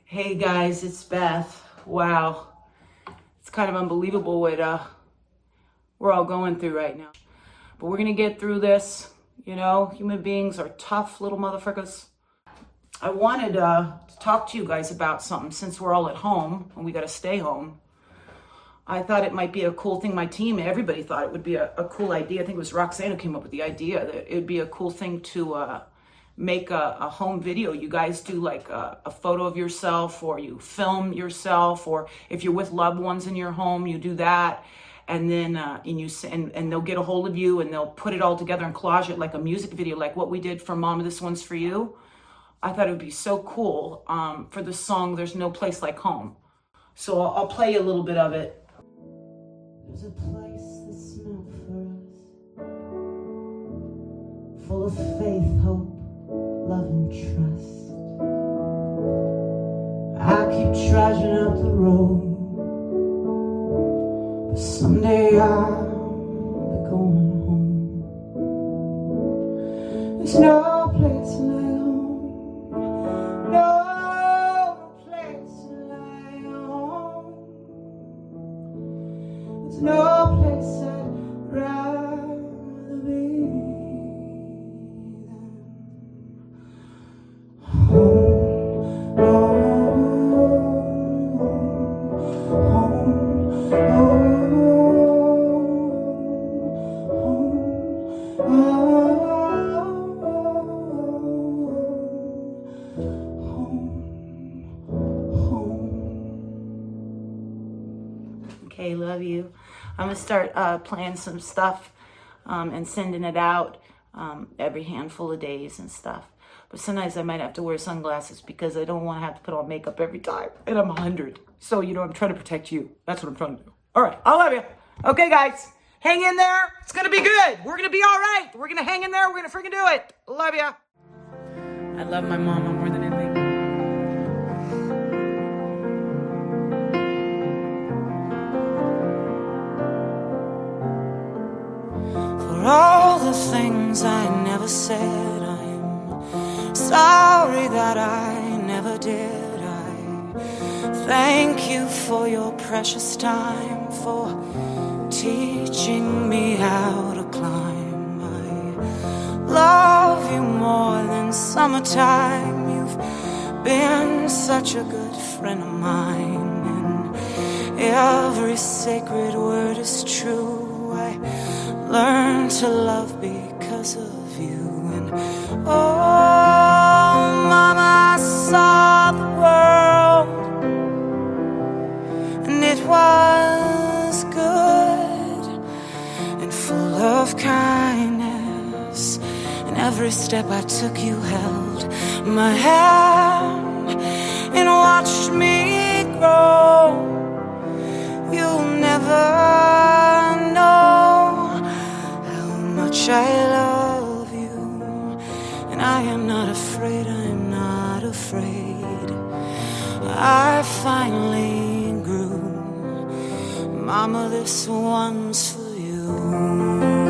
Hey guys, it's Beth. Wow. It's kind of unbelievable what we're all going through right now. But we're going to get through this. You know, human beings are tough little motherfuckers. I wanted to talk to you guys about something since we're all at home and we got to stay home. I thought it might be a cool thing. My team, everybody thought it would be a cool idea. I think it was Roxanne who came up with the idea that it would be a cool thing to make a home video. You guys do like a photo of yourself, or you film yourself, or if you're with loved ones in your home, you do that. And then and they'll get a hold of you and they'll put it all together and collage it like a music video, like what we did for Mama, This One's For You. I thought it would be so cool for the song There's No Place Like Home. So I'll play you a little bit of it. There's a place that's meant for us, full of faith, hope, love and trust. I keep trudging up the road, but someday I'll be going home. There's no place like home, no place like home. There's no place I'd rather be than home, Okay, love you. I'm gonna start playing some stuff and sending it out every handful of days and stuff. But sometimes I might have to wear sunglasses because I don't want to have to put on makeup every time. And I'm 100. So, you know, I'm trying to protect you. That's what I'm trying to do. All right, I love you. Okay, guys, hang in there. It's gonna be good. We're gonna be all right. We're gonna hang in there. We're gonna freaking do it. Love you. I love my mama more than anything. For all the things I never said, I'm sorry that I never did. I thank you for your precious time, for teaching me how to climb. I love you more than summertime. You've been such a good friend of mine, and every sacred word is true. I learned to love because of you. And oh, Mama, I saw the world, and it was good and full of kindness. And every step I took, you held my hand and watched me grow. You'll never I love you, and I am not afraid, I'm not afraid. I finally grew. Mama, this one's for you.